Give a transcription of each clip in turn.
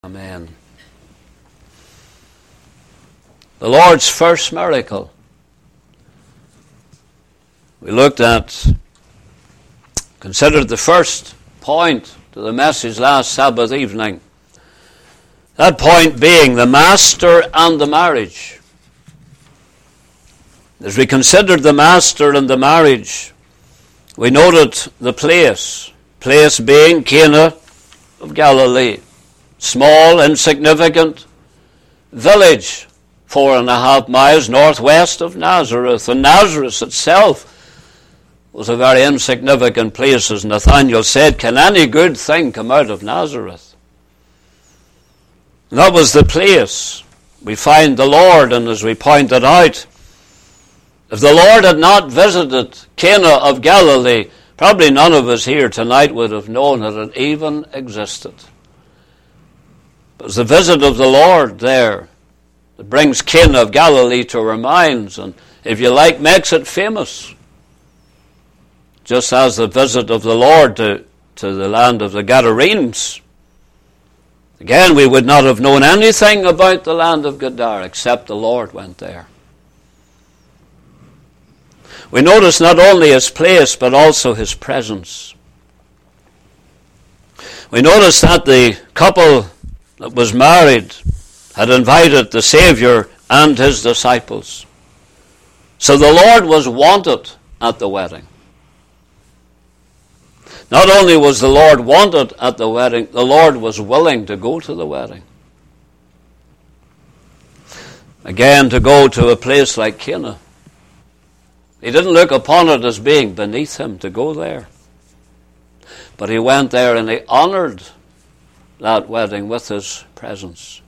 Amen. The Lord's first miracle. We considered the first point to the message last Sabbath evening. That point being the Master and the marriage. As we considered the Master and the marriage, we noted the place being Cana of Galilee. Small, insignificant village, 4.5 miles northwest of Nazareth. And Nazareth itself was a very insignificant place, as Nathanael said, "Can any good thing come out of Nazareth?" And that was the place we find the Lord, and as we pointed out, if the Lord had not visited Cana of Galilee, probably none of us here tonight would have known that it even existed. It was the visit of the Lord there that brings Cana of Galilee to our minds, and if you like, makes it famous. Just as the visit of the Lord to the land of the Gadarenes. Again, we would not have known anything about the land of Gadara except the Lord went there. We notice not only his place, but also his presence. We notice that the couple that was married had invited the Savior and his disciples. So the Lord was wanted at the wedding. Not only was the Lord wanted at the wedding, the Lord was willing to go to the wedding. Again, to go to a place like Cana. He didn't look upon it as being beneath him to go there. But he went there and he honored that wedding with his presence.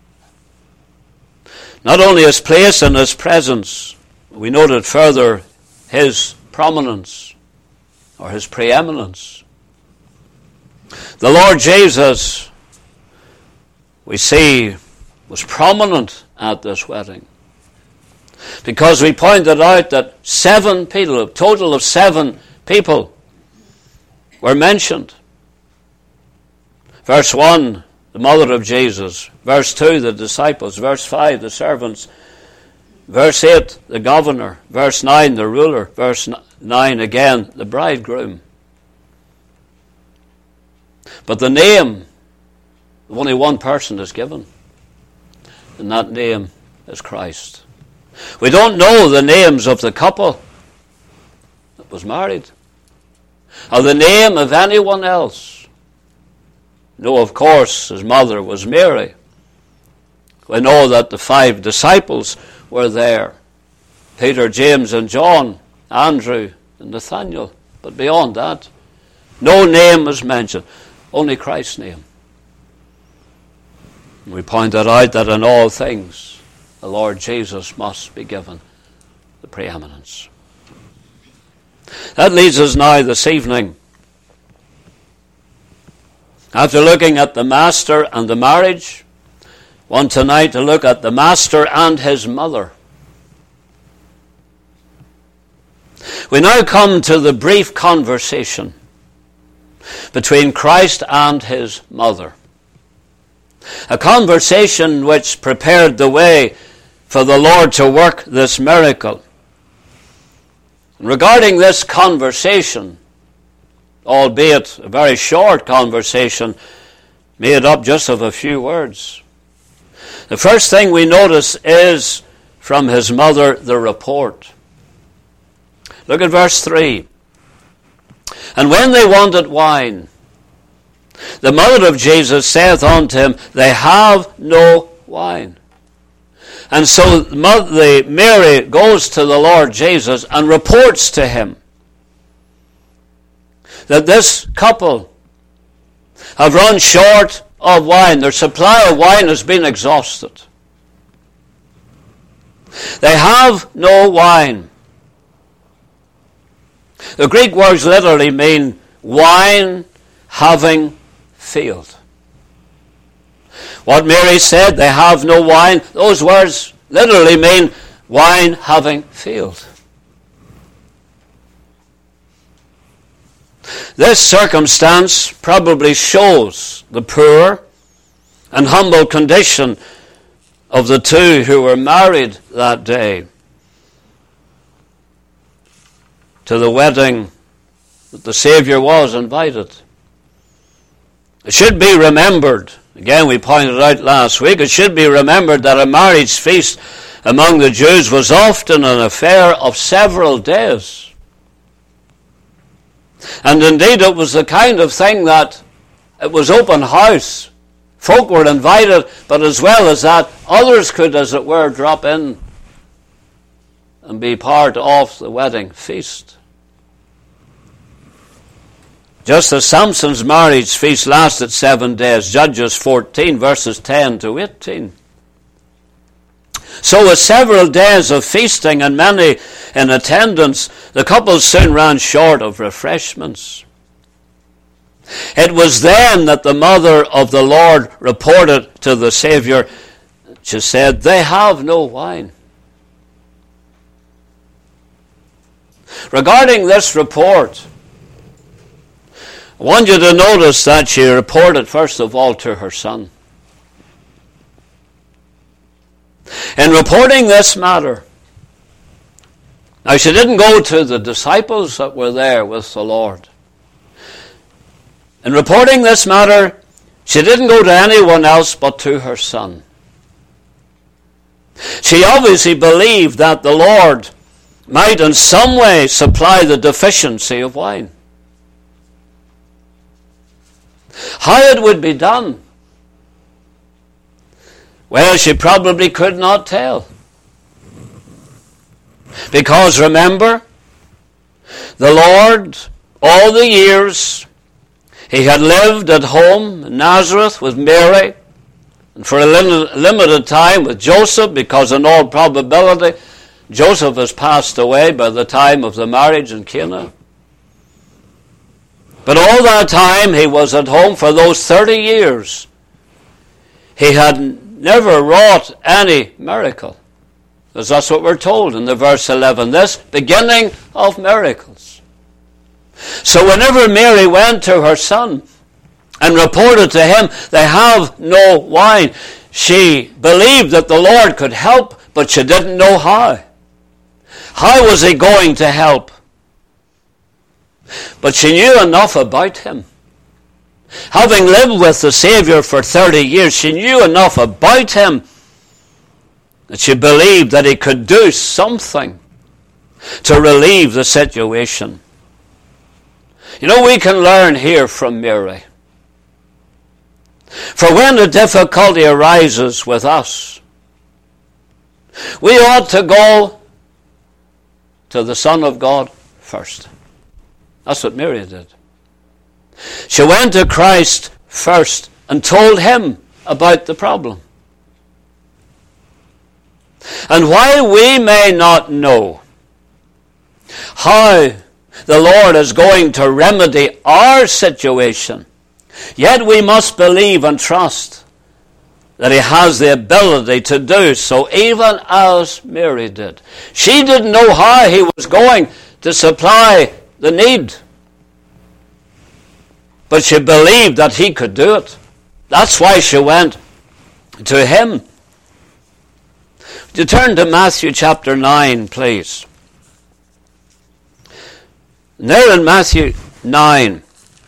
Not only his place and his presence, we noted further his prominence or his preeminence. The Lord Jesus, we see, was prominent at this wedding because we pointed out that 7 people, a total of 7 people were mentioned. Verse 1, the mother of Jesus. Verse 2, the disciples. Verse 5, the servants. Verse 8, the governor. Verse 9, the ruler. Verse 9, again, the bridegroom. But the name, only one person is given. And that name is Christ. We don't know the names of the couple that was married, or the name of anyone else. No, of course, his mother was Mary. We know that the 5 disciples were there. Peter, James, and John, Andrew, and Nathanael. But beyond that, no name is mentioned. Only Christ's name. We pointed out that in all things, the Lord Jesus must be given the preeminence. That leads us now this evening, after looking at the Master and the marriage, want tonight to look at the Master and his mother. We now come to the brief conversation between Christ and his mother. A conversation which prepared the way for the Lord to work this miracle. Regarding this conversation, albeit a very short conversation, made up just of a few words. The first thing we notice is from his mother the report. Look at verse 3. And when they wanted wine, the mother of Jesus saith unto him, They have no wine. And so Mary goes to the Lord Jesus and reports to him that this couple have run short of wine. Their supply of wine has been exhausted. They have no wine. The Greek words literally mean wine having failed. What Mary said, they have no wine, those words literally mean wine having failed. This circumstance probably shows the poor and humble condition of the two who were married that day to the wedding that the Savior was invited. It should be remembered, again we pointed out last week, it should be remembered that a marriage feast among the Jews was often an affair of several days. And indeed it was the kind of thing that it was open house. Folk were invited, but as well as that, others could, as it were, drop in and be part of the wedding feast. Just as Samson's marriage feast lasted 7 days, Judges 14, verses 10 to 18. So with several days of feasting and many in attendance, the couple soon ran short of refreshments. It was then that the mother of the Lord reported to the Savior. She said, "They have no wine." Regarding this report, I want you to notice that she reported first of all to her son. In reporting this matter, now she didn't go to the disciples that were there with the Lord. In reporting this matter, she didn't go to anyone else but to her son. She obviously believed that the Lord might in some way supply the deficiency of wine. How it would be done, well, she probably could not tell. Because remember, the Lord, all the years, he had lived at home in Nazareth with Mary, and for a limited time with Joseph, because in all probability, Joseph has passed away by the time of the marriage in Cana. But all that time he was at home for those 30 years. He had never wrought any miracle. Because that's what we're told in the verse 11. This beginning of miracles. So whenever Mary went to her son and reported to him, "They have no wine," she believed that the Lord could help, but she didn't know how. How was he going to help? But she knew enough about him. Having lived with the Savior for 30 years, she knew enough about him that she believed that he could do something to relieve the situation. You know, we can learn here from Mary. For when a difficulty arises with us, we ought to go to the Son of God first. That's what Mary did. She went to Christ first and told him about the problem. And while we may not know how the Lord is going to remedy our situation, yet we must believe and trust that he has the ability to do so, even as Mary did. She didn't know how he was going to supply the need, but she believed that he could do it. That's why she went to him. Would you turn to Matthew chapter 9, please? And there in Matthew 9,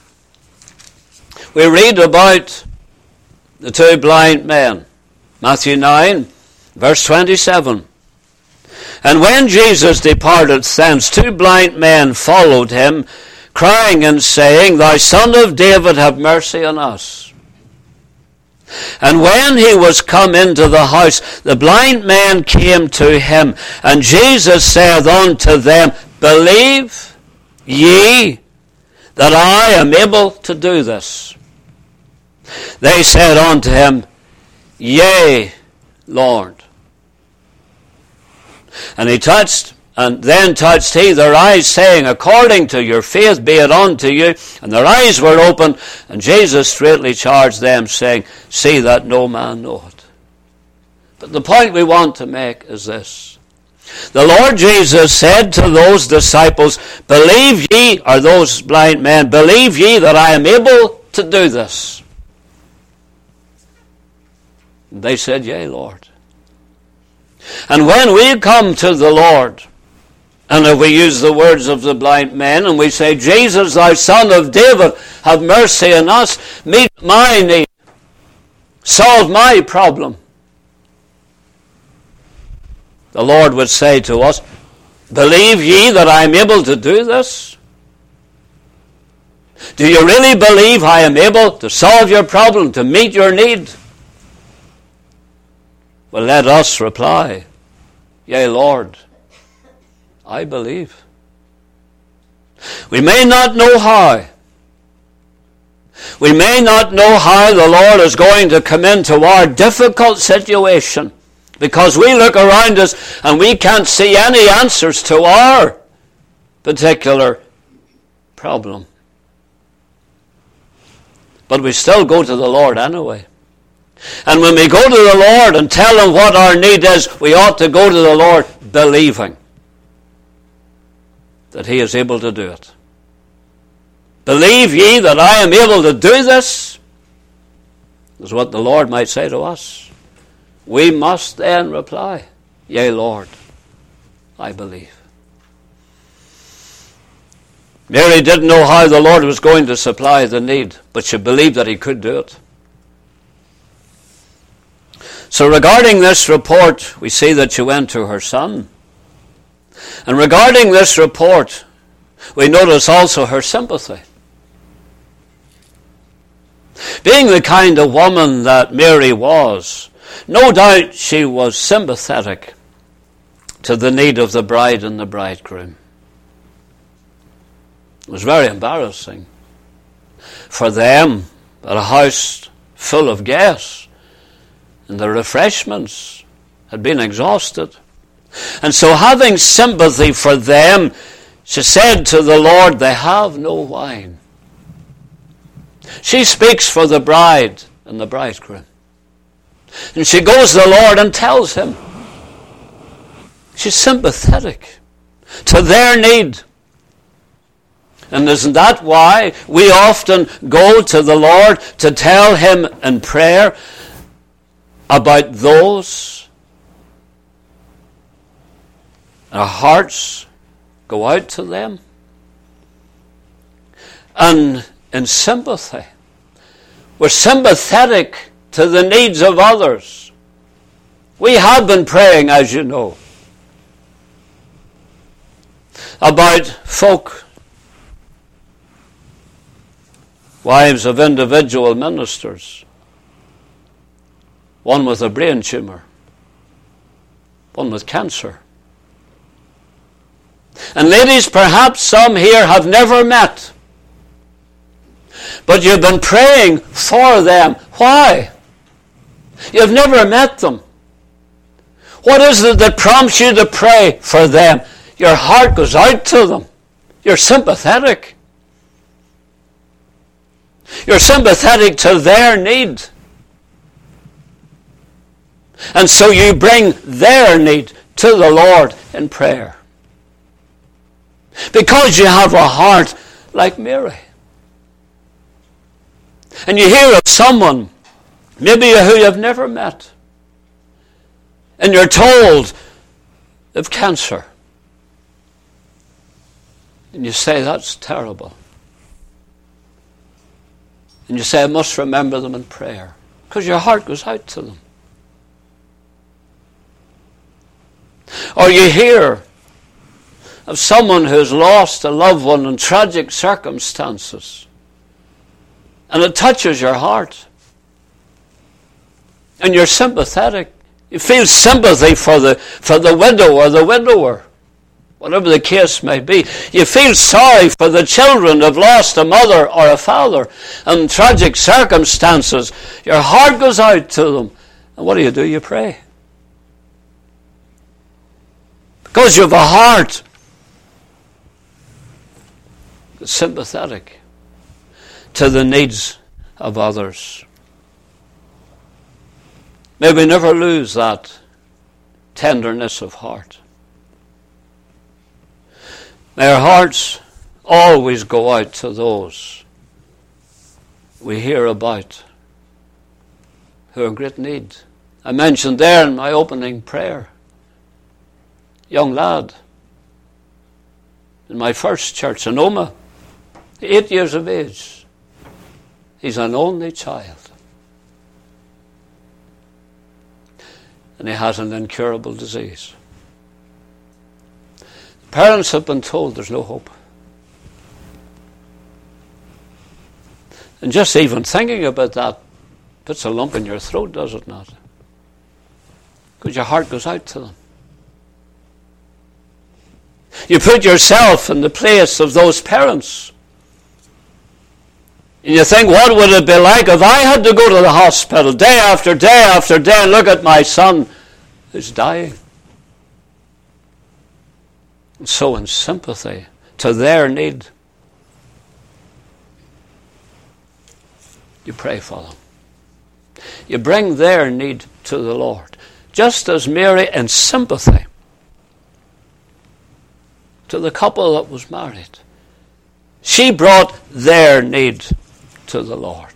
we read about the two blind men. Matthew 9, verse 27. And when Jesus departed thence, two blind men followed him, crying and saying, "Thou Son of David, have mercy on us." And when he was come into the house, the blind men came to him, and Jesus said unto them, "Believe ye that I am able to do this?" They said unto him, "Yea, Lord." And then touched he their eyes, saying, "According to your faith be it unto you." And their eyes were opened, and Jesus straightly charged them, saying, "See that no man know it." But the point we want to make is this. The Lord Jesus said to those disciples, "Believe ye," or those blind men, "believe ye that I am able to do this?" They said, Yea, Lord. And when we come to the Lord, and if we use the words of the blind men, and we say, Jesus, thou Son of David, have mercy on us, meet my need, solve my problem, the Lord would say to us, believe ye that I am able to do this? Do you really believe I am able to solve your problem, to meet your need? Well, let us reply, Yea, Lord, I believe. We may not know how. We may not know how the Lord is going to come into our difficult situation, because we look around us and we can't see any answers to our particular problem. But we still go to the Lord anyway. And when we go to the Lord and tell Him what our need is, we ought to go to the Lord believing that He is able to do it. Believe ye that I am able to do this? Is what the Lord might say to us. We must then reply, Yea, Lord, I believe. Mary didn't know how the Lord was going to supply the need, but she believed that He could do it. So regarding this report, we see that she went to her son. And regarding this report, we notice also her sympathy. Being the kind of woman that Mary was, no doubt she was sympathetic to the need of the bride and the bridegroom. It was very embarrassing for them at a house full of guests, and the refreshments had been exhausted. And so having sympathy for them, she said to the Lord, they have no wine. She speaks for the bride and the bridegroom. And she goes to the Lord and tells Him. She's sympathetic to their need. And isn't that why we often go to the Lord to tell Him in prayer about those? Our hearts go out to them. And in sympathy, we're sympathetic to the needs of others. We have been praying, as you know, about folk, wives of individual ministers, one with a brain tumor, one with cancer. And ladies, perhaps some here have never met, but you've been praying for them. Why? You've never met them. What is it that prompts you to pray for them? Your heart goes out to them. You're sympathetic. You're sympathetic to their need. And so you bring their need to the Lord in prayer. Because you have a heart like Mary. And you hear of someone, maybe who you've never met, and you're told of cancer. And you say, that's terrible. And you say, I must remember them in prayer. Because your heart goes out to them. Or you hear of someone who's lost a loved one in tragic circumstances. And it touches your heart. And you're sympathetic. You feel sympathy for the widow or the widower, whatever the case may be. You feel sorry for the children who've lost a mother or a father in tragic circumstances. Your heart goes out to them. And what do? You pray. Because you have a heart that's sympathetic to the needs of others. May we never lose that tenderness of heart. May our hearts always go out to those we hear about who are in great need I mentioned there in my opening prayer, young lad in my first church in Oma, 8 years of age. He's an only child. And he has an incurable disease. Parents have been told there's no hope. And just even thinking about that puts a lump in your throat, does it not? Because your heart goes out to them. You put yourself in the place of those parents. And you think, what would it be like if I had to go to the hospital day after day after day and look at my son who's dying? And so in sympathy to their need, you pray for them. You bring their need to the Lord. Just as Mary, in sympathy to the couple that was married, she brought their need to the Lord.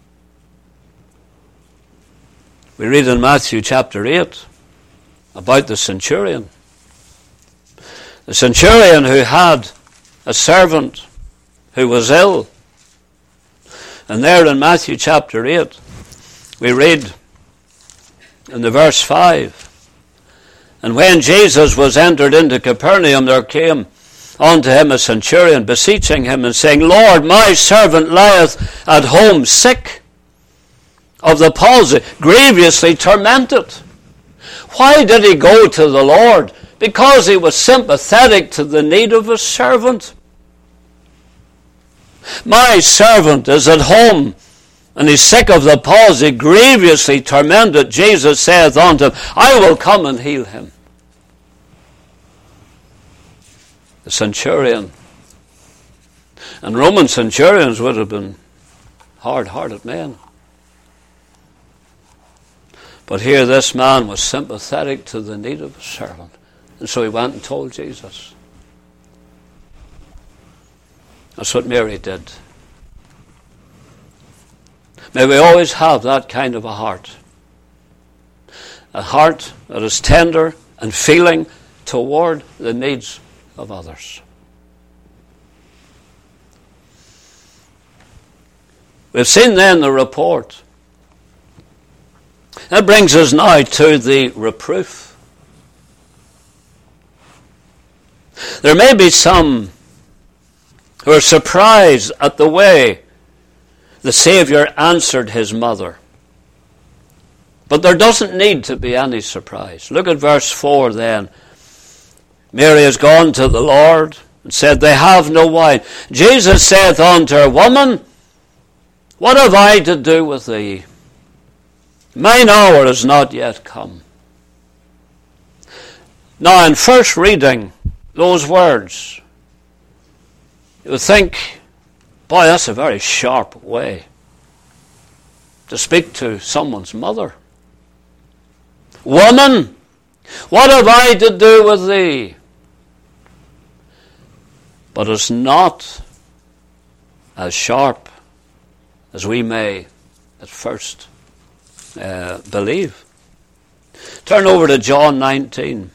We read in Matthew chapter 8 about the centurion. The centurion who had a servant who was ill. And there in Matthew chapter 8, we read in the verse 5, and when Jesus was entered into Capernaum, there came unto him a centurion, beseeching him and saying, Lord, my servant lieth at home sick of the palsy, grievously tormented. Why did he go to the Lord? Because he was sympathetic to the need of his servant. My servant is at home, and he's sick of the palsy, grievously tormented. Jesus saith unto him, I will come and heal him. The centurion, and Roman centurions would have been hard-hearted men. But here this man was sympathetic to the need of his servant. And so he went and told Jesus. That's what Mary did. May we always have that kind of a heart that is tender and feeling toward the needs of others. We've seen then the report. That brings us now to the reproof. There may be some who are surprised at the way the Savior answered his mother. But there doesn't need to be any surprise. Look at verse 4 then. Mary has gone to the Lord and said, they have no wine. Jesus saith unto her, Woman, what have I to do with thee? Mine hour is not yet come. Now, in first reading those words, you would think, boy, that's a very sharp way to speak to someone's mother. Woman, what have I to do with thee? But it's not as sharp as we may at first believe. Turn over to John 19.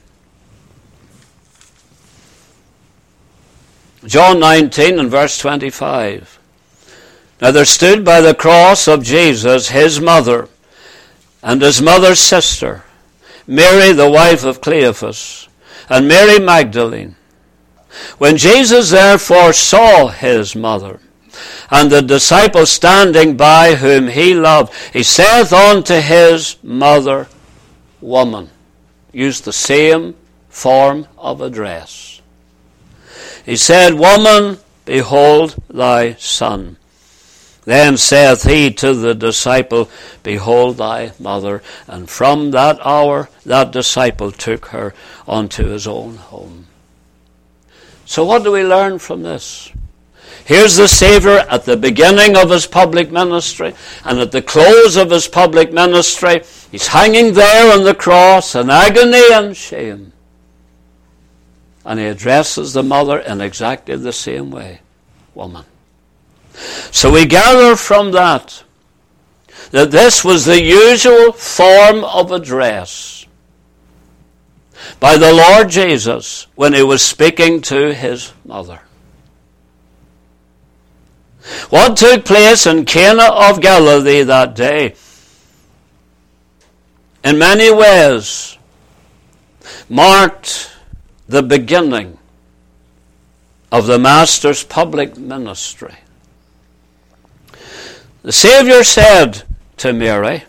John 19 and verse 25. Now there stood by the cross of Jesus his mother and his mother's sister, Mary the wife of Cleophas, and Mary Magdalene. When Jesus therefore saw his mother, and the disciple standing by whom he loved, he saith unto his mother, Woman. Used the same form of address. He said, Woman, behold thy son. Then saith he to the disciple, Behold thy mother. And from that hour that disciple took her unto his own home. So what do we learn from this? Here's the Savior at the beginning of his public ministry, and at the close of his public ministry, he's hanging there on the cross in agony and shame. And he addresses the mother in exactly the same way. Woman. So we gather from that that this was the usual form of address by the Lord Jesus when he was speaking to his mother. What took place in Cana of Galilee that day, in many ways, marked the beginning of the Master's public ministry. The Savior said to Mary,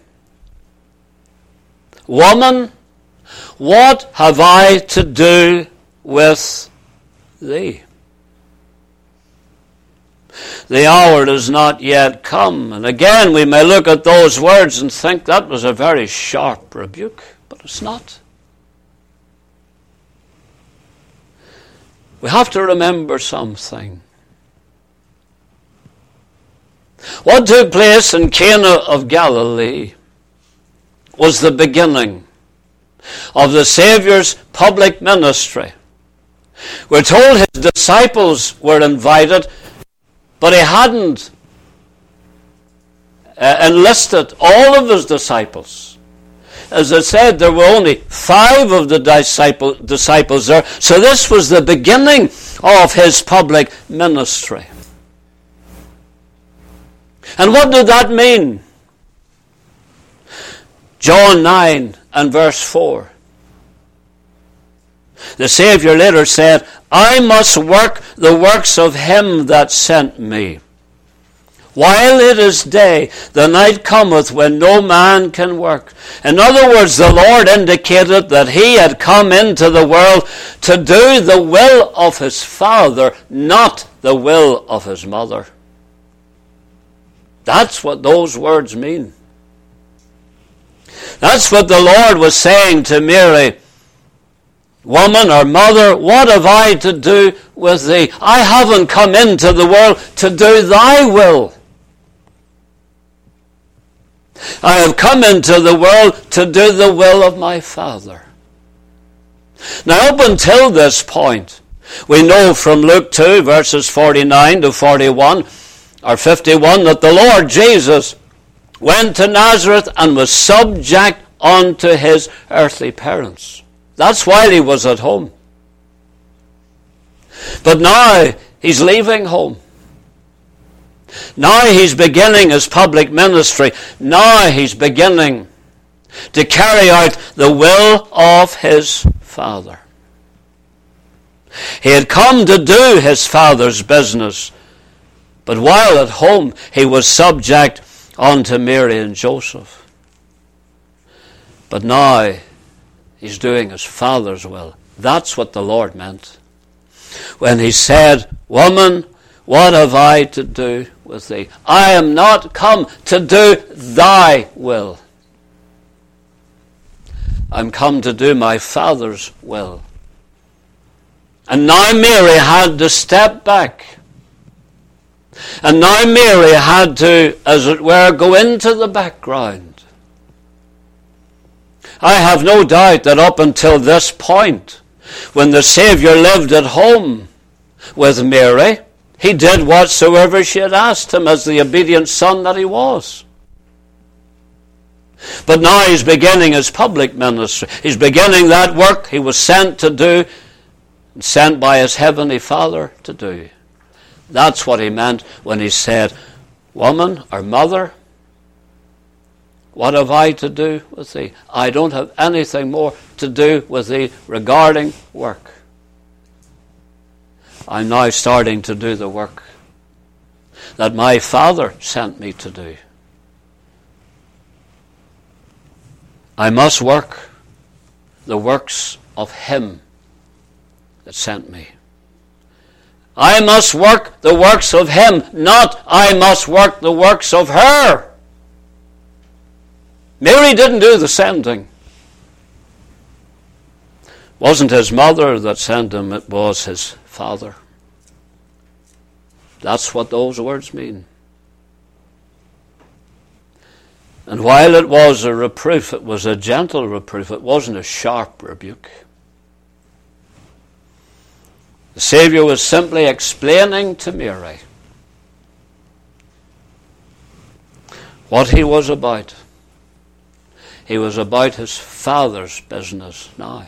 "Woman, what have I to do with thee? The hour is not yet come." And again, we may look at those words and think that was a very sharp rebuke, but it's not. We have to remember something. What took place in Cana of Galilee was the beginning of the Savior's public ministry. We're told his disciples were invited, but he hadn't enlisted all of his disciples. As I said, there were only 5 of the disciples there. So this was the beginning of his public ministry. And what did that mean? John 9 and verse 4. The Savior later said, "I must work the works of him that sent me. While it is day, the night cometh when no man can work." In other words, the Lord indicated that he had come into the world to do the will of his Father, not the will of his mother. That's what those words mean. That's what the Lord was saying to Mary. "Woman or mother, what have I to do with thee? I haven't come into the world to do thy will. I have come into the world to do the will of my Father." Now, up until this point, we know from Luke 2, verses 49 to 41, or 51, that the Lord Jesus went to Nazareth and was subject unto his earthly parents. That's while he was at home. But now he's leaving home. Now he's beginning his public ministry. Now he's beginning to carry out the will of his Father. He had come to do his Father's business, but while at home he was subject unto Mary and Joseph. But now he's doing his Father's will. That's what the Lord meant when he said, "Woman, what have I to do with thee? I am not come to do thy will. I'm come to do my Father's will." And now Mary had to step back. And now Mary had to, as it were, go into the background. I have no doubt that up until this point, when the Savior lived at home with Mary, he did whatsoever she had asked him as the obedient son that he was. But now he's beginning his public ministry. He's beginning that work he was sent to do, and sent by his heavenly Father to do. That's what he meant when he said, "Woman or mother, what have I to do with thee? I don't have anything more to do with thee regarding work. I'm now starting to do the work that my Father sent me to do. I must work the works of him that sent me. I must work the works of him, not I must work the works of her." Mary didn't do the sending. It wasn't his mother that sent him, it was his Father. That's what those words mean. And while it was a reproof, it was a gentle reproof. It wasn't a sharp rebuke. The Savior was simply explaining to Mary what he was about. He was about his Father's business now.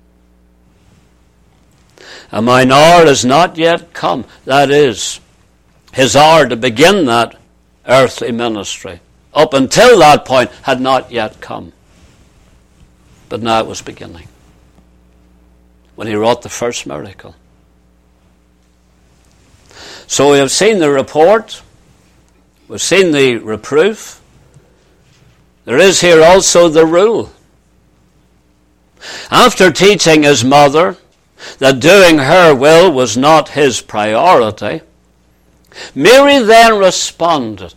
And mine hour is not yet come. That is, his hour to begin that earthly ministry, up until that point, had not yet come. But now it was beginning, when he wrought the first miracle. So we have seen the report, we've seen the reproof. There is here also the rule. After teaching his mother that doing her will was not his priority, Mary then responded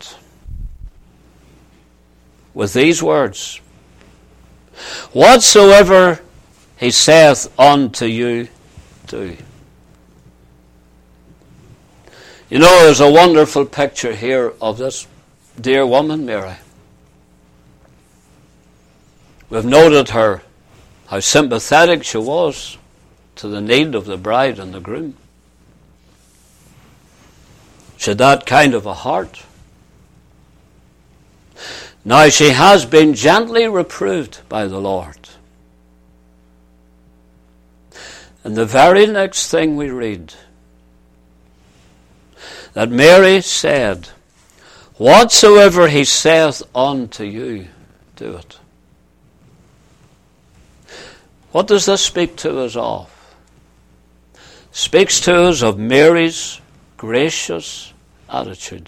with these words, "Whatsoever he saith unto you, do." You know, there's a wonderful picture here of this dear woman, Mary. We've noted her, how sympathetic she was to the need of the bride and the groom. She had that kind of a heart. Now she has been gently reproved by the Lord. And the very next thing we read, that Mary said, "Whatsoever he saith unto you, do it." What does this speak to us of? Speaks to us of Mary's gracious attitude.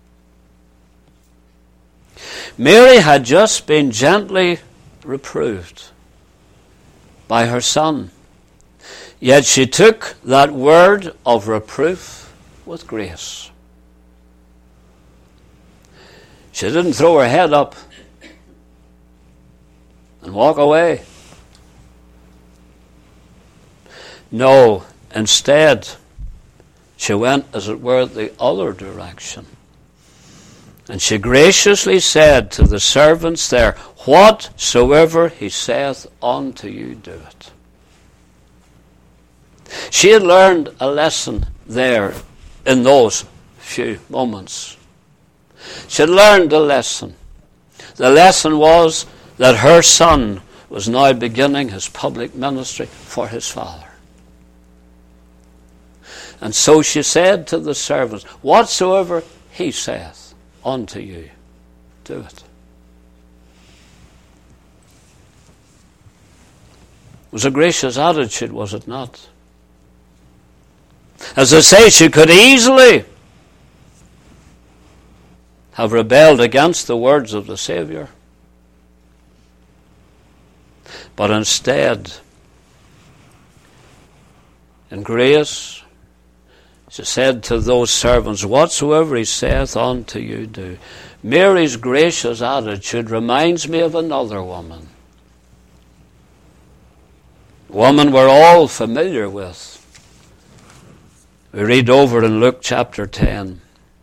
Mary had just been gently reproved by her son, yet she took that word of reproof with grace. She didn't throw her head up and walk away. No, instead, she went, as it were, the other direction. And she graciously said to the servants there, "Whatsoever he saith unto you, do it." She had learned a lesson there in those few moments. She had learned a lesson. The lesson was that her son was now beginning his public ministry for his Father. And so she said to the servants, "Whatsoever he saith unto you, do it." It was a gracious attitude, was it not? As I say, she could easily have rebelled against the words of the Savior. But instead, in grace, she said to those servants, "Whatsoever he saith unto you, do." Mary's gracious attitude reminds me of another woman. A woman we're all familiar with. We read over in Luke chapter 10.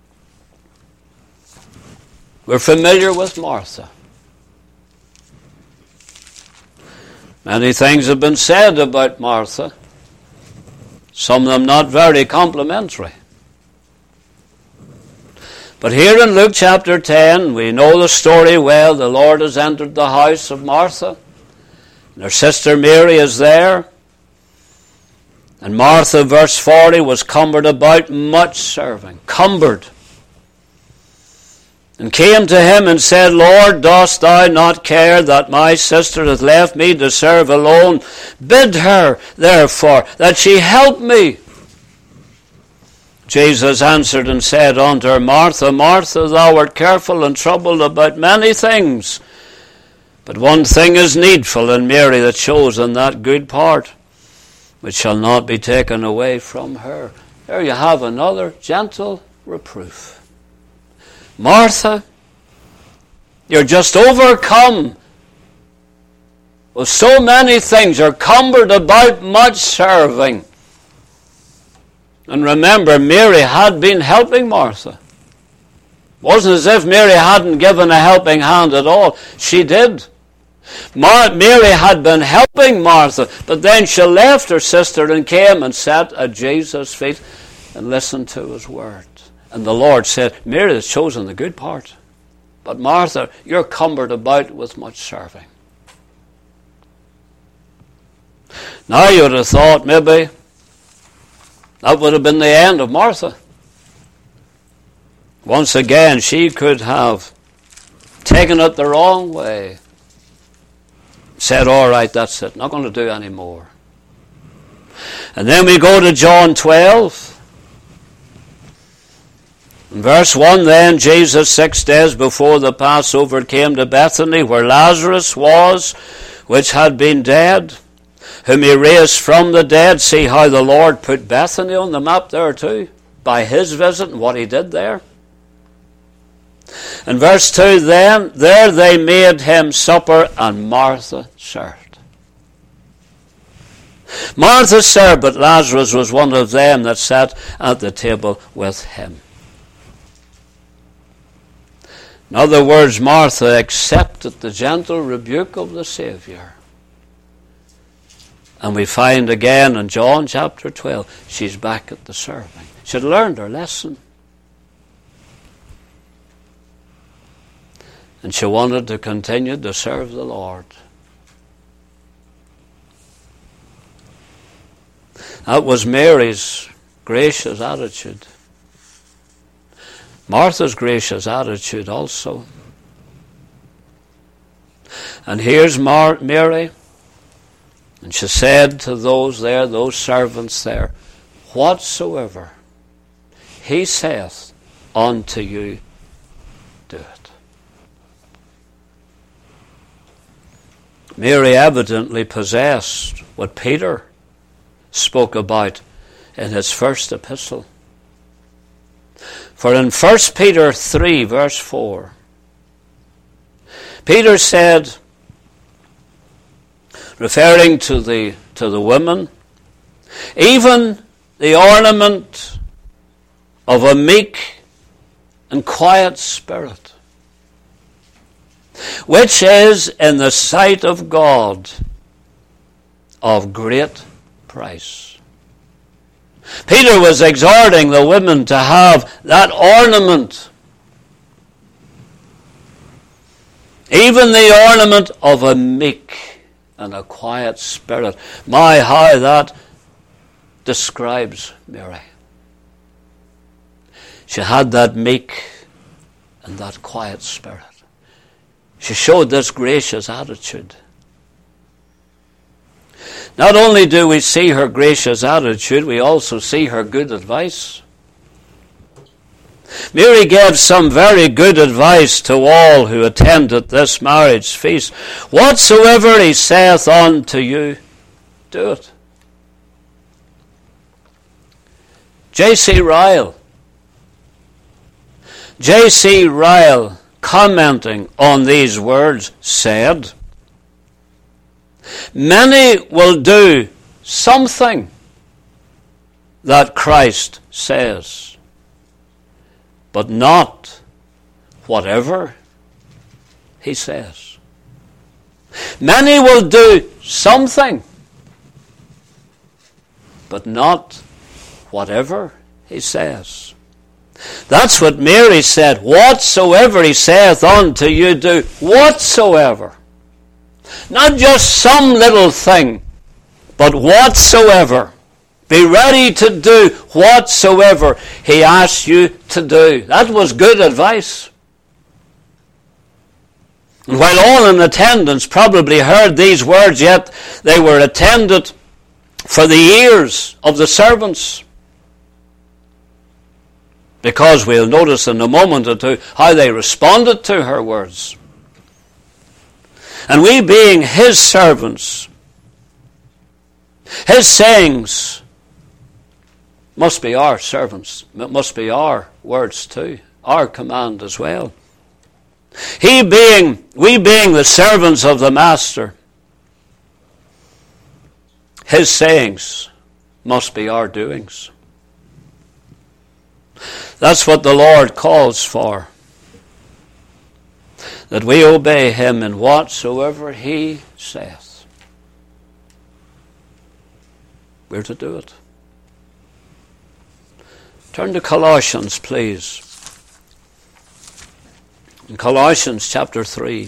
We're familiar with Martha. Many things have been said about Martha, some of them not very complimentary. But here in Luke chapter 10, we know the story well. The Lord has entered the house of Martha, and her sister Mary is there. And Martha, verse 40, was cumbered about much serving, cumbered, and came to him and said, "Lord, dost thou not care that my sister hath left me to serve alone? Bid her, therefore, that she help me." Jesus answered and said unto her, "Martha, Martha, thou art careful and troubled about many things, but one thing is needful, and Mary that chosen that good part, which shall not be taken away from her." There you have another gentle reproof. Martha, you're just overcome with so many things. You're cumbered about much serving. And remember, Mary had been helping Martha. It wasn't as if Mary hadn't given a helping hand at all. She did. Mary had been helping Martha, but then she left her sister and came and sat at Jesus' feet and listened to his word. And the Lord said, "Mary has chosen the good part. But Martha, you're cumbered about with much serving. Now you would have thought maybe that would have been the end of Martha. Once again, she could have taken it the wrong way. Said, all right, that's it. Not going to do any more. And then we go to John 12. In verse 1, then Jesus 6 days before the Passover came to Bethany, where Lazarus was, which had been dead, whom he raised from the dead. See how the Lord put Bethany on the map there too, by his visit and what he did there. In verse 2, then there they made him supper, and Martha served. Martha served, but Lazarus was one of them that sat at the table with him. In other words, Martha accepted the gentle rebuke of the Saviour. And we find again in John chapter 12, she's back at the serving. She had learned her lesson. And she wanted to continue to serve the Lord. That was Mary's gracious attitude. Martha's gracious attitude also. And here's Mary, and she said to those there, those servants there, whatsoever he saith unto you, do it. Mary evidently possessed what Peter spoke about in his first epistle. For in 1 Peter 3, verse 4, Peter said, referring to the women, even the ornament of a meek and quiet spirit, which is in the sight of God of great price. Peter was exhorting the women to have that ornament, even the ornament of a meek and a quiet spirit. My, how that describes Mary. She had that meek and that quiet spirit. She showed this gracious attitude. Not only do we see her gracious attitude, we also see her good advice. Mary gave some very good advice to all who attended this marriage feast. Whatsoever he saith unto you, do it. J.C. Ryle, commenting on these words, said, many will do something that Christ says, but not whatever he says. Many will do something, but not whatever he says. That's what Mary said. Whatsoever he saith unto you, do whatsoever. Not just some little thing, but whatsoever. Be ready to do whatsoever he asks you to do. That was good advice. And while all in attendance probably heard these words, yet they were attended for the ears of the servants. Because we'll notice in a moment or two how they responded to her words. And we being his servants, his sayings must be our servants. It must be our words too, our command as well. We being the servants of the Master, his sayings must be our doings. That's what the Lord calls for. That we obey him in whatsoever he saith. We're to do it. Turn to Colossians, please. In Colossians chapter 3.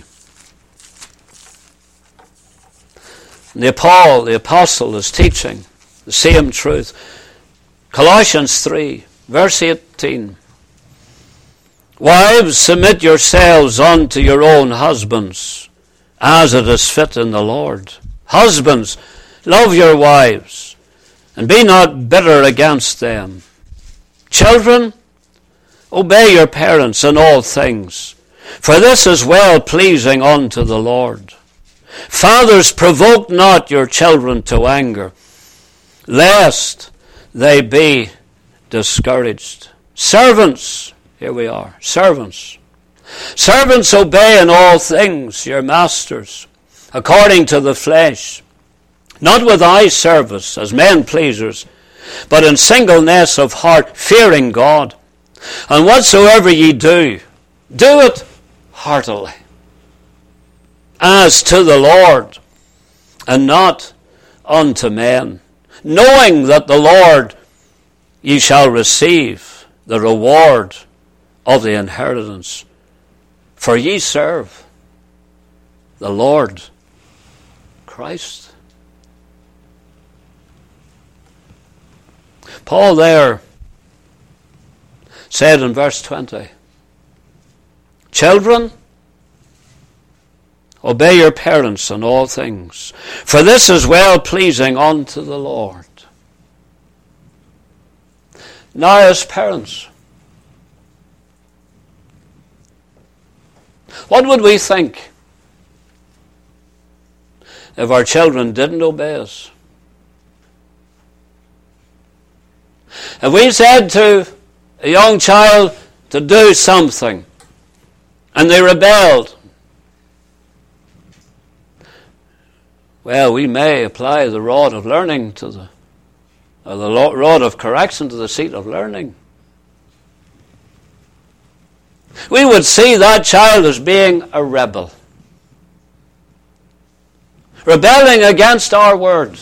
And Paul, the apostle, is teaching the same truth. Colossians 3, verse 18. Wives, submit yourselves unto your own husbands, as it is fit in the Lord. Husbands, love your wives, and be not bitter against them. Children, obey your parents in all things, for this is well-pleasing unto the Lord. Fathers, provoke not your children to anger, lest they be discouraged. Servants, here we are, servants. Servants, obey in all things your masters, according to the flesh, not with eye service as men pleasers, but in singleness of heart, fearing God. And whatsoever ye do, do it heartily, as to the Lord, and not unto men, knowing that the Lord ye shall receive the reward of the inheritance. For ye serve the Lord Christ. Paul there said in verse 20, Children, obey your parents in all things, for this is well-pleasing unto the Lord. Now as parents, what would we think if our children didn't obey us? If we said to a young child to do something and they rebelled, well, we may apply the rod of learning to the rod of correction to the seat of learning. We would see that child as being a rebel, rebelling against our word.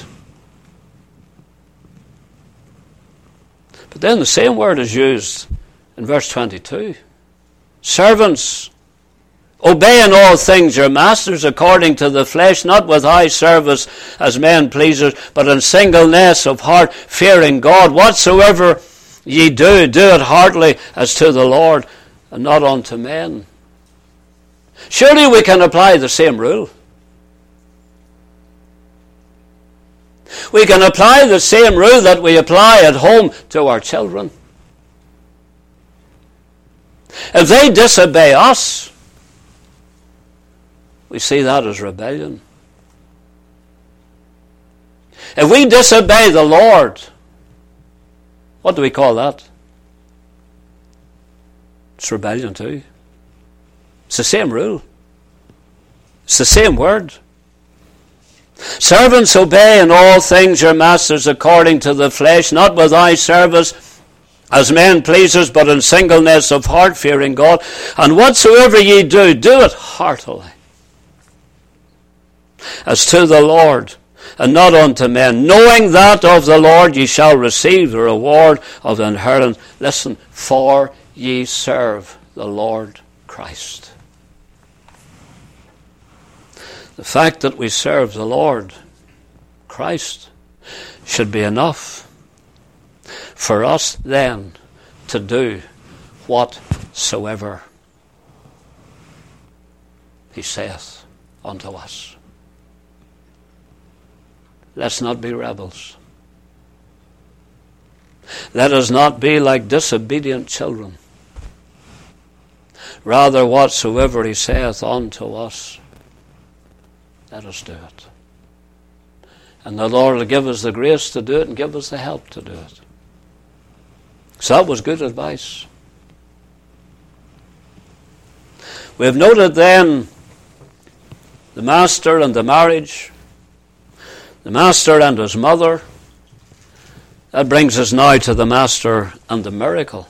But then the same word is used in verse 22. Servants, obey in all things your masters according to the flesh, not with eye service as men pleasers, but in singleness of heart, fearing God. Whatsoever ye do, do it heartily as to the Lord, and not unto men. Surely we can apply the same rule. We can apply the same rule that we apply at home to our children. If they disobey us, we see that as rebellion. If we disobey the Lord, what do we call that? It's rebellion too. It's the same rule. It's the same word. Servants, obey in all things your masters according to the flesh, not with eye service as men pleasers, but in singleness of heart, fearing God. And whatsoever ye do, do it heartily, as to the Lord, and not unto men, knowing that of the Lord ye shall receive the reward of the inheritance. Listen, for ye serve the Lord Christ. The fact that we serve the Lord Christ should be enough for us then to do whatsoever he saith unto us. Let's not be rebels. Let us not be like disobedient children. Rather, whatsoever he saith unto us, let us do it. And the Lord will give us the grace to do it and give us the help to do it. So that was good advice. We have noted then the master and the marriage, the master and his mother. That brings us now to the master and the miracle.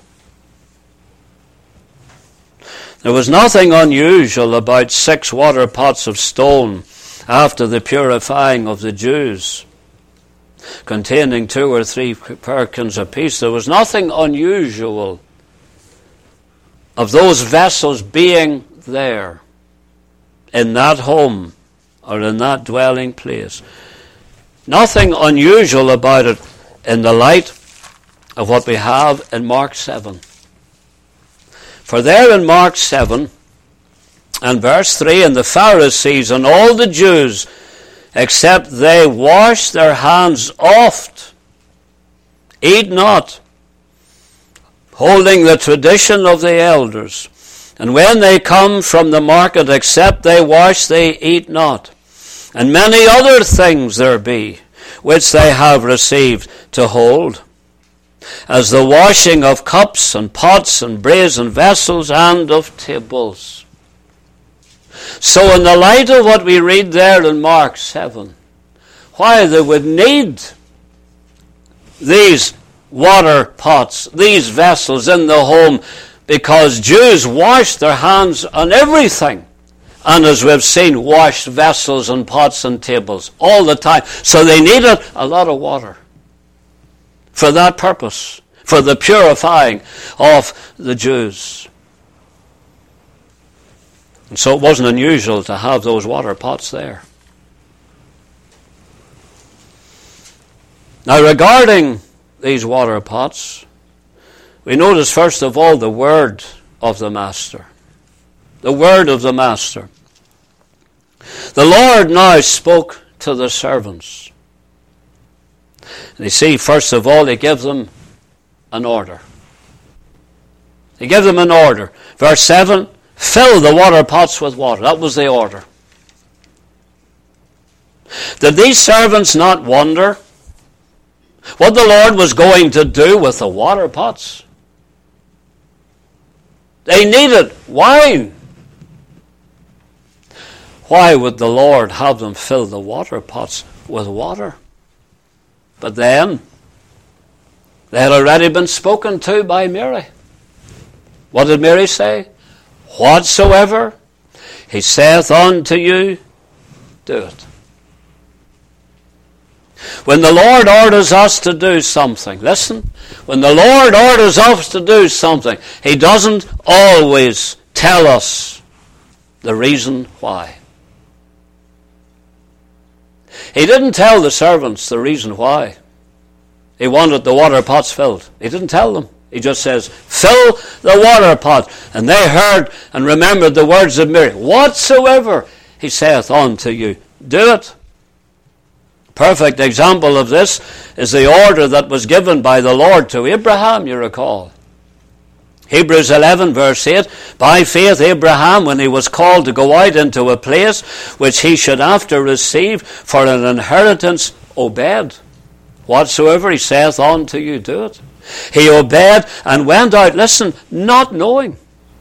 There was nothing unusual about 6 water pots of stone after the purifying of the Jews, containing 2 or 3 firkins apiece. There was nothing unusual of those vessels being there, in that home, or in that dwelling place. Nothing unusual about it in the light of what we have in Mark 7. For there in Mark 7 and verse 3, and the Pharisees and all the Jews, except they wash their hands oft, eat not, holding the tradition of the elders. And when they come from the market, except they wash, they eat not. And many other things there be, which they have received to hold, as the washing of cups and pots and brazen vessels and of tables. So in the light of what we read there in Mark 7, why they would need these water pots, these vessels in the home, because Jews washed their hands on everything. And as we've seen, washed vessels and pots and tables all the time. So they needed a lot of water for that purpose, for the purifying of the Jews. And so it wasn't unusual to have those water pots there. Now regarding these water pots, we notice first of all the word of the Master. The word of the Master. The Lord now spoke to the servants. And you see, first of all, he gives them an order. He gives them an order. Verse 7, fill the water pots with water. That was the order. Did these servants not wonder what the Lord was going to do with the water pots? They needed wine. Why would the Lord have them fill the water pots with water? But then, they had already been spoken to by Mary. What did Mary say? Whatsoever he saith unto you, do it. When the Lord orders us to do something, listen, when the Lord orders us to do something, he doesn't always tell us the reason why. He didn't tell the servants the reason why he wanted the water pots filled. He didn't tell them. He just says, fill the water pot. And they heard and remembered the words of Mary. Whatsoever he saith unto you, do it. Perfect example of this is the order that was given by the Lord to Abraham, you recall. Hebrews 11 verse 8, by faith Abraham, when he was called to go out into a place which he should after receive for an inheritance, obeyed. Whatsoever he saith unto you, do it. He obeyed and went out, listen, not knowing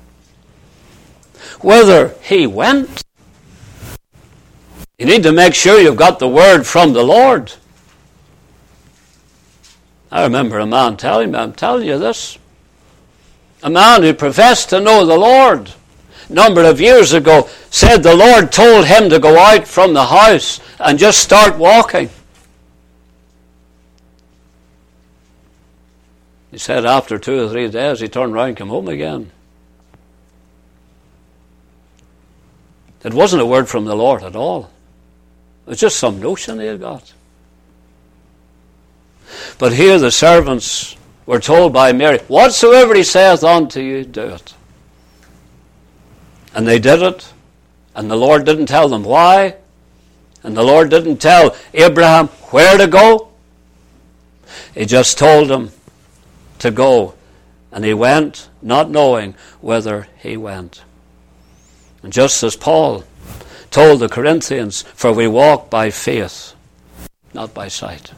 whither he went. You need to make sure you've got the word from the Lord. I remember a man telling me, I'm telling you this, a man who professed to know the Lord a number of years ago said the Lord told him to go out from the house and just start walking. He said after 2 or 3 days he turned around and came home again. It wasn't a word from the Lord at all. It was just some notion he had got. But here the servants were told by Mary, whatsoever he saith unto you, do it. And they did it. And the Lord didn't tell them why. And the Lord didn't tell Abraham where to go. He just told him to go. And he went, not knowing whither he went. And just as Paul told the Corinthians, for we walk by faith, not by sight.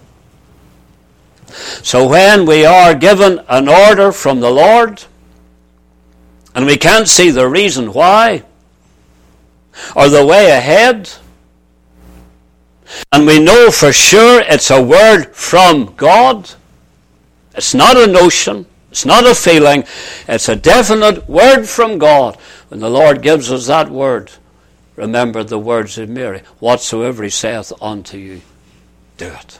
So when we are given an order from the Lord, and we can't see the reason why, or the way ahead, and we know for sure it's a word from God, it's not a notion, it's not a feeling, it's a definite word from God. When the Lord gives us that word, remember the words of Mary, whatsoever he saith unto you, do it.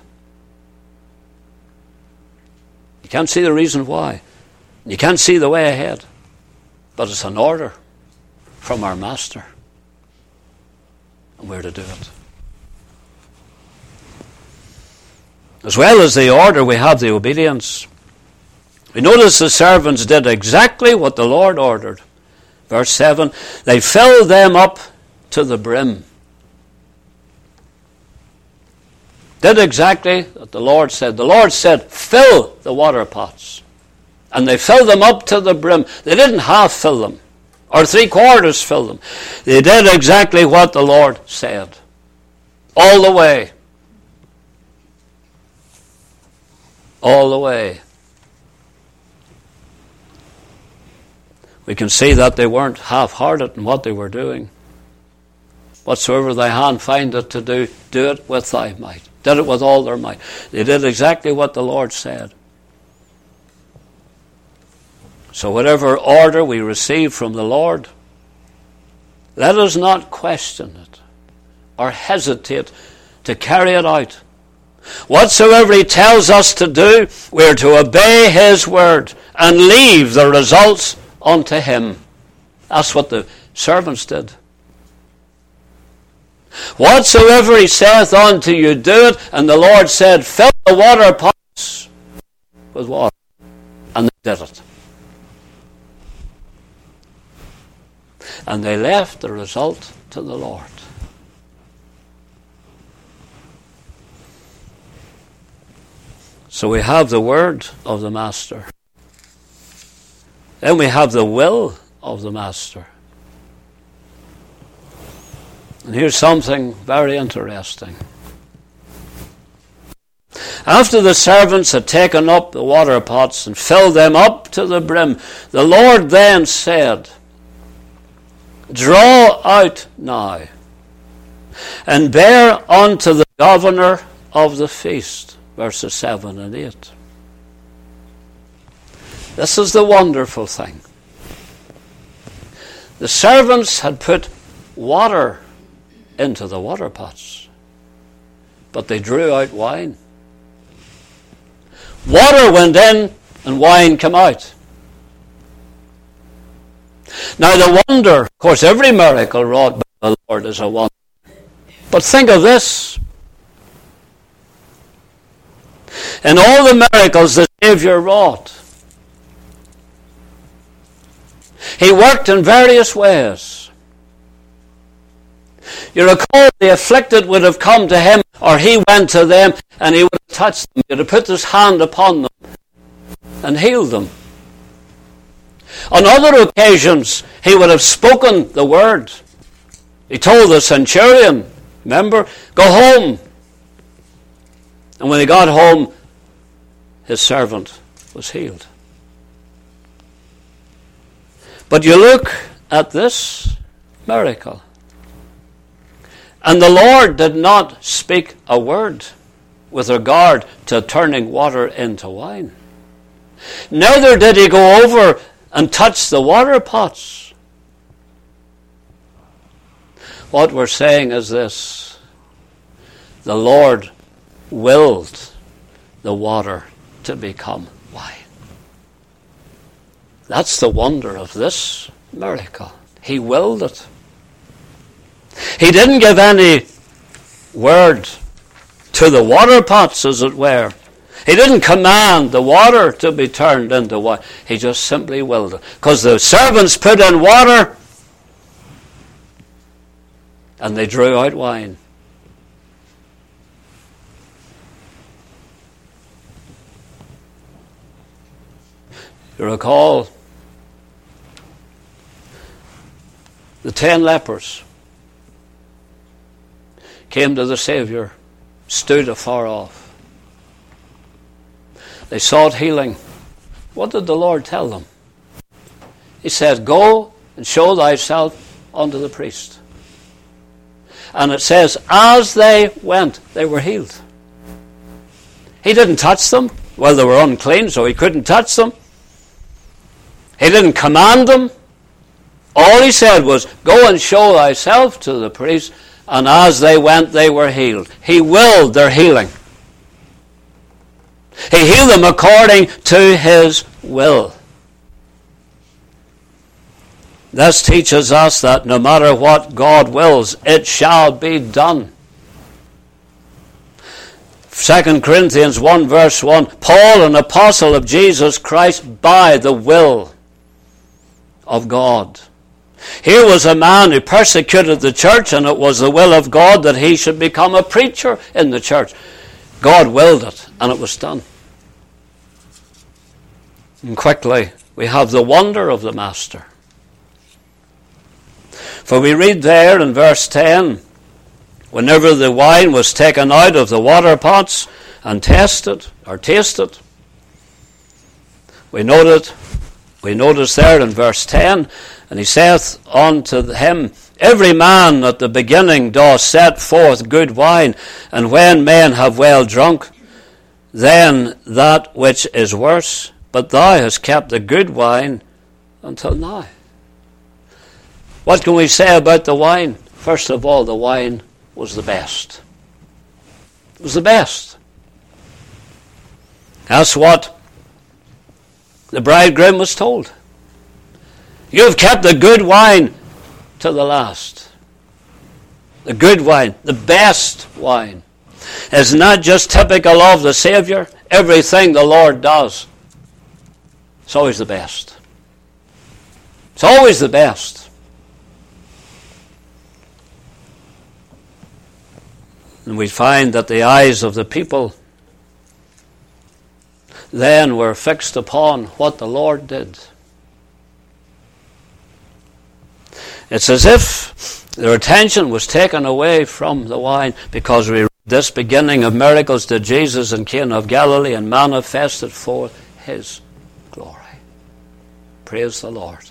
You can't see the reason why. You can't see the way ahead. But it's an order from our Master. And we're to do it. As well as the order, we have the obedience. We notice the servants did exactly what the Lord ordered. Verse 7, they filled them up to the brim. Did exactly what the Lord said. The Lord said, fill the water pots. And they filled them up to the brim. They didn't half fill them, or 3/4 fill them. They did exactly what the Lord said. All the way. All the way. We can see that they weren't half-hearted in what they were doing. Whatsoever thy hand findeth to do, do it with thy might. Did it with all their might. They did exactly what the Lord said. So whatever order we receive from the Lord, let us not question it or hesitate to carry it out. Whatsoever he tells us to do, we are to obey his word and leave the results unto him. That's what the servants did. Whatsoever he saith unto you, do it. And the Lord said, fill the water pots with water. And they did it. And they left the result to the Lord. So we have the word of the Master. Then we have the will of the Master. And here's something very interesting. After the servants had taken up the water pots and filled them up to the brim, the Lord then said, draw out now, and bear unto the governor of the feast. Verses 7 and 8. This is the wonderful thing. The servants had put water into the water pots, but they drew out wine. Water went in and wine came out. Now the wonder, of course, every miracle wrought by the Lord is a wonder. But think of this. In all the miracles the Savior wrought, he worked in various ways. You recall the afflicted would have come to him, or he went to them, and he would have touched them. He would have put his hand upon them and healed them. On other occasions, he would have spoken the word. He told the centurion, remember, go home. And when he got home, his servant was healed. But you look at this miracle, and the Lord did not speak a word with regard to turning water into wine. Neither did he go over and touch the water pots. What we're saying is this: the Lord willed the water to become wine. That's the wonder of this miracle. He willed it. He didn't give any word to the water pots, as it were. He didn't command the water to be turned into wine. He just simply willed it. Because the servants put in water and they drew out wine. You recall the 10 lepers came to the Savior, stood afar off. They sought healing. What did the Lord tell them? He said, go and show thyself unto the priest. And it says, as they went, they were healed. He didn't touch them. Well, they were unclean, so he couldn't touch them. He didn't command them. All he said was, go and show thyself to the priest. And as they went, they were healed. He willed their healing. He healed them according to his will. This teaches us that no matter what God wills, it shall be done. 2 Corinthians 1 verse 1, Paul, an apostle of Jesus Christ by the will of God. Here was a man who persecuted the church, and it was the will of God that he should become a preacher in the church. God willed it, and it was done. And quickly, we have the wonder of the Master. For we read there in verse 10, whenever the wine was taken out of the water pots and tasted, we notice there in verse 10, and he saith unto him, Every man at the beginning doth set forth good wine, and when men have well drunk, then that which is worse, but thou hast kept the good wine until now. What can we say about the wine? First of all, the wine was the best. It was the best. That's what the bridegroom was told. You have kept the good wine to the last. The good wine, the best wine, is not just typical of the Savior. Everything the Lord does, it's always the best. It's always the best. And we find that the eyes of the people then were fixed upon what the Lord did. It's as if their attention was taken away from the wine, because we read this beginning of miracles did Jesus in Cana of Galilee, and manifested forth his glory. Praise the Lord.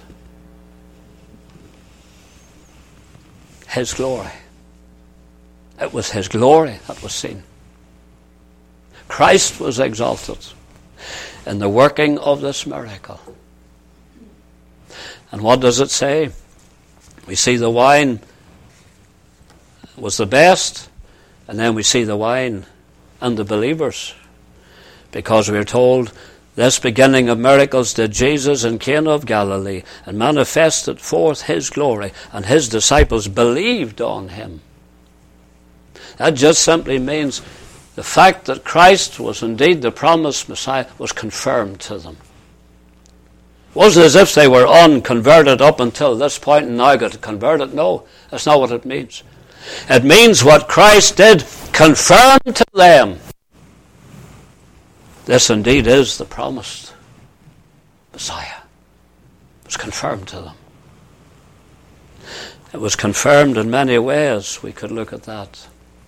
His glory. It was his glory that was seen. Christ was exalted in the working of this miracle. And what does it say? We see the wine was the best, and then we see the wine and the believers, because we are told, this beginning of miracles did Jesus in Cana of Galilee, and manifested forth his glory, and his disciples believed on him. That just simply means the fact that Christ was indeed the promised Messiah was confirmed to them. It wasn't as if they were unconverted up until this point and now got converted. No, that's not what it means. It means what Christ did confirmed to them. This indeed is the promised Messiah. It was confirmed to them. It was confirmed in many ways. We could look at that.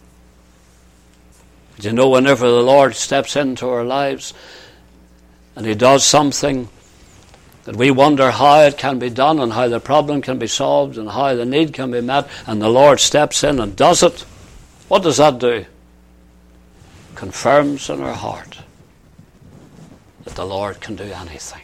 Do you know, whenever the Lord steps into our lives and he does something that we wonder how it can be done and how the problem can be solved and how the need can be met, and the Lord steps in and does it, what does that do? Confirms in our heart that the Lord can do anything.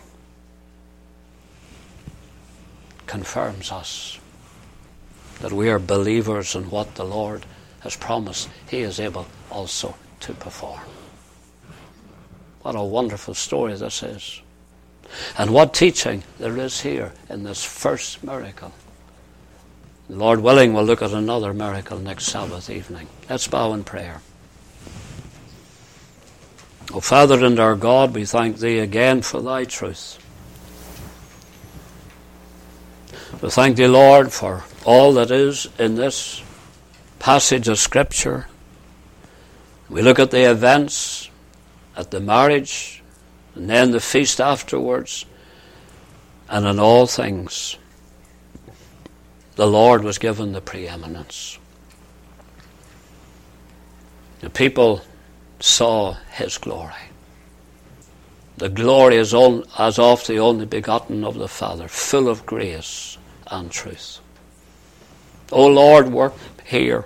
Confirms us that we are believers in what the Lord has promised he is able also to perform. What a wonderful story this is. And what teaching there is here in this first miracle. Lord willing, we'll look at another miracle next Sabbath evening. Let's bow in prayer. O Father and our God, we thank thee again for thy truth. We thank thee, Lord, for all that is in this passage of Scripture. We look at the events, at the marriage, and then the feast afterwards, and in all things, the Lord was given the preeminence. The people saw his glory. The glory as of the only begotten of the Father, full of grace and truth. O Lord, work here.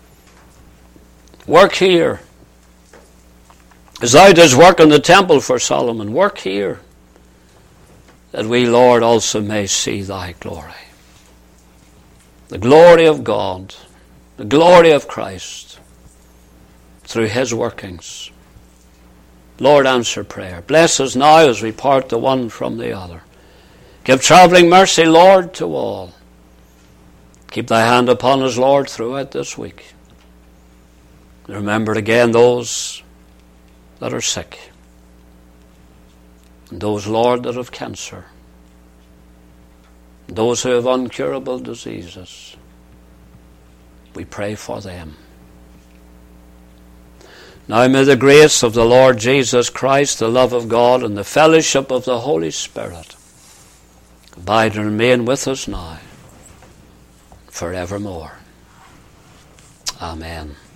Work here. As thou didst work in the temple for Solomon, work here, that we, Lord, also may see thy glory. The glory of God, the glory of Christ, through his workings. Lord, answer prayer. Bless us now as we part the one from the other. Give travelling mercy, Lord, to all. Keep thy hand upon us, Lord, throughout this week. Remember again those that are sick, and those, Lord, that have cancer, those who have incurable diseases. We pray for them. Now may the grace of the Lord Jesus Christ, the love of God, and the fellowship of the Holy Spirit abide and remain with us now, forevermore. Amen.